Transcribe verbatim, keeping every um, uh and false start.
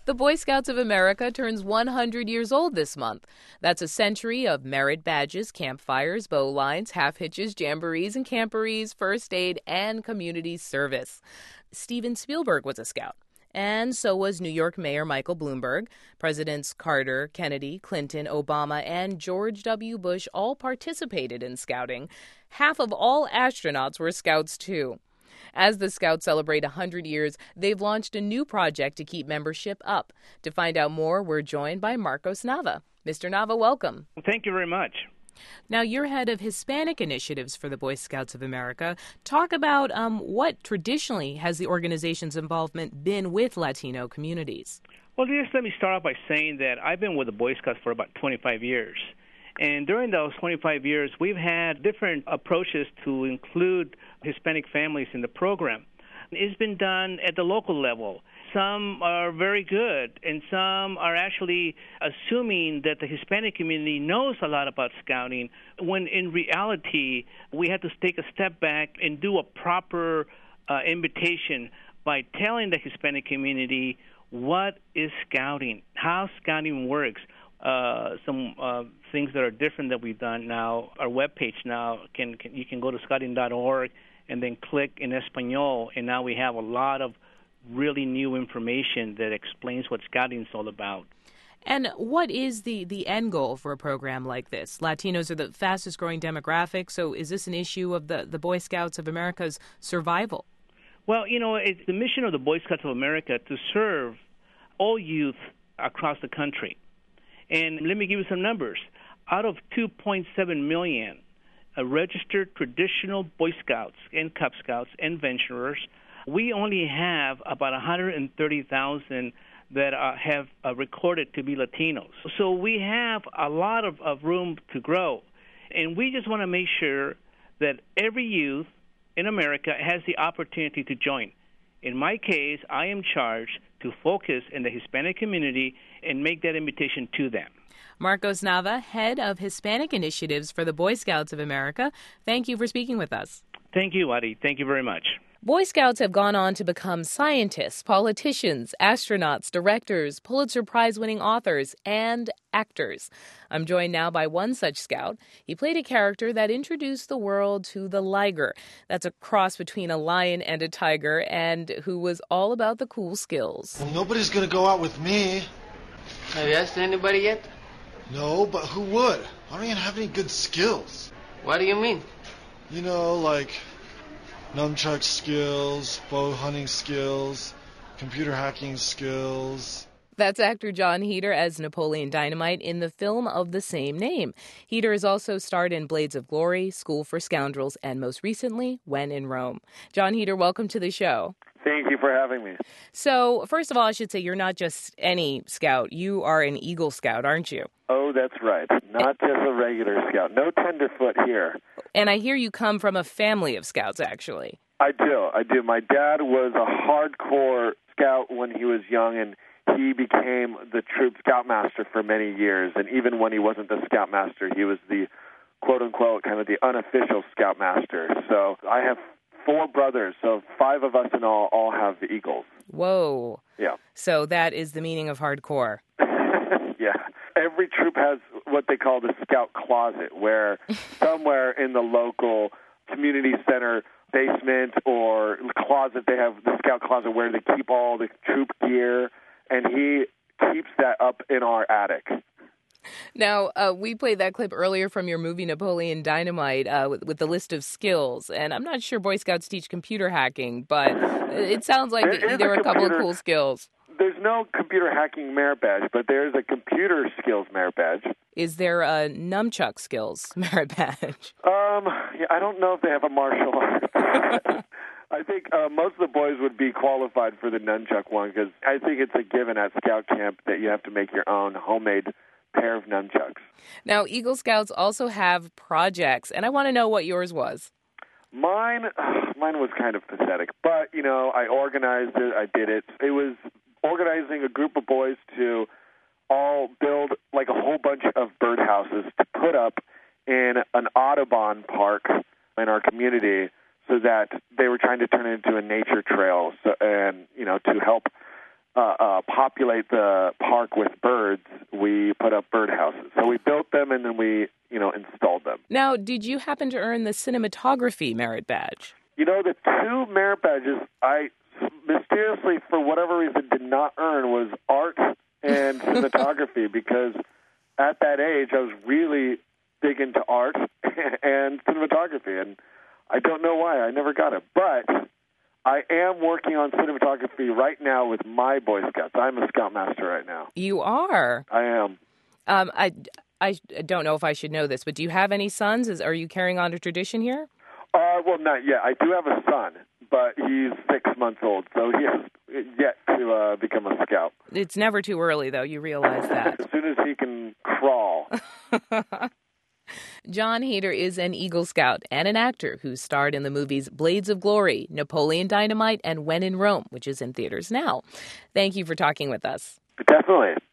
The Boy Scouts of America turns one hundred years old this month. That's a century of merit badges, campfires, bowlines, half-hitches, jamborees and camporees, first aid, and community service. Steven Spielberg was a scout. And so was New York Mayor Michael Bloomberg. Presidents Carter, Kennedy, Clinton, Obama, and George W. Bush all participated in scouting. Half of all astronauts were scouts, too. As the Scouts celebrate one hundred years, they've launched a new project to keep membership up. To find out more, we're joined by Marcos Nava. Mister Nava, welcome. Thank you very much. Now, you're head of Hispanic initiatives for the Boy Scouts of America. Talk about um, what traditionally has the organization's involvement been with Latino communities. Well, just let me start off by saying that I've been with the Boy Scouts for about twenty-five years. And during those twenty-five years, we've had different approaches to include Hispanic families in the program. It's been done at the local level. Some are very good, and some are actually assuming that the Hispanic community knows a lot about scouting, when in reality, we have to take a step back and do a proper uh, invitation by telling the Hispanic community what is scouting, how scouting works. Uh, some uh, things that are different that we've done now. Our webpage now, can, can you can go to scouting dot org and then click in Espanol, and now we have a lot of really new information that explains what scouting is all about. And what is the, the end goal for a program like this? Latinos are the fastest growing demographic, so is this an issue of the, the Boy Scouts of America's survival? Well, you know, it's the mission of the Boy Scouts of America to serve all youth across the country. And let me give you some numbers. Out of two point seven million uh, registered traditional Boy Scouts and Cub Scouts and Venturers, we only have about one hundred thirty thousand that uh, have uh, recorded to be Latinos. So we have a lot of, of room to grow. And we just want to make sure that every youth in America has the opportunity to join. In my case, I am charged to focus in the Hispanic community and make that invitation to them. Marcos Nava, head of Hispanic initiatives for the Boy Scouts of America. Thank you for speaking with us. Thank you, Adi. Thank you very much. Boy Scouts have gone on to become scientists, politicians, astronauts, directors, Pulitzer Prize-winning authors, and actors. I'm joined now by one such scout. He played a character that introduced the world to the liger. That's a cross between a lion and a tiger, and who was all about the cool skills. Well, nobody's going to go out with me. Have you asked anybody yet? No, but who would? I don't even have any good skills. What do you mean? You know, like nunchuck skills, bow hunting skills, computer hacking skills. That's actor Jon Heder as Napoleon Dynamite in the film of the same name. Heder has also starred in Blades of Glory, School for Scoundrels, and most recently, When in Rome. Jon Heder, welcome to the show. Thank you for having me. So, first of all, I should say you're not just any scout. You are an Eagle Scout, aren't you? Oh, that's right. Not just a regular scout. No tenderfoot here. And I hear you come from a family of scouts, actually. I do. I do. My dad was a hardcore scout when he was young, and he became the troop scoutmaster for many years. And even when he wasn't the scoutmaster, he was the quote-unquote kind of the unofficial scoutmaster. So I have four brothers, so five of us in all all have the Eagles. Whoa. Yeah. So that is the meaning of hardcore. Yeah. Every troop has what they call the scout closet, where somewhere in the local community center basement or closet, they have the scout closet where they keep all the troop gear, and he keeps that up in our attic. Now, uh, we played that clip earlier from your movie Napoleon Dynamite uh, with, with the list of skills, and I'm not sure Boy Scouts teach computer hacking, but it sounds like there, there a were a couple computer, of cool skills. There's no computer hacking merit badge, but there's a computer skills merit badge. Is there a nunchuck skills merit badge? Um, yeah, I don't know if they have a martial arts. I think uh, most of the boys would be qualified for the nunchuck one, because I think it's a given at scout camp that you have to make your own homemade pair of nunchucks. Now, Eagle Scouts also have projects, and I want to know what yours was. Mine, mine was kind of pathetic, but, you know, I organized it, I did it. It was organizing a group of boys to all build, like, a whole bunch of birdhouses to put up in an Audubon park in our community, so that they were trying to turn it into a nature trail, so, and, you know, to help uh, uh, populate the park with birds, we put up birdhouses. So we built them and then we, you know, installed them. Now, did you happen to earn the cinematography merit badge? You know, the two merit badges I mysteriously, for whatever reason, did not earn was art and cinematography, because at that age I was really big into art and cinematography, and I don't know why I never got it. But I am working on cinematography right now with my Boy Scouts. I'm a Scoutmaster right now. You are? I am. Um, I, I don't know if I should know this, but do you have any sons? Is, are you carrying on a tradition here? Uh, well, not yet. I do have a son, but he's six months old, so he has yet to uh, become a scout. It's never too early, though. You realize that. As soon as he can crawl. Jon Heder is an Eagle Scout and an actor who starred in the movies Blades of Glory, Napoleon Dynamite, and When in Rome, which is in theaters now. Thank you for talking with us. Definitely.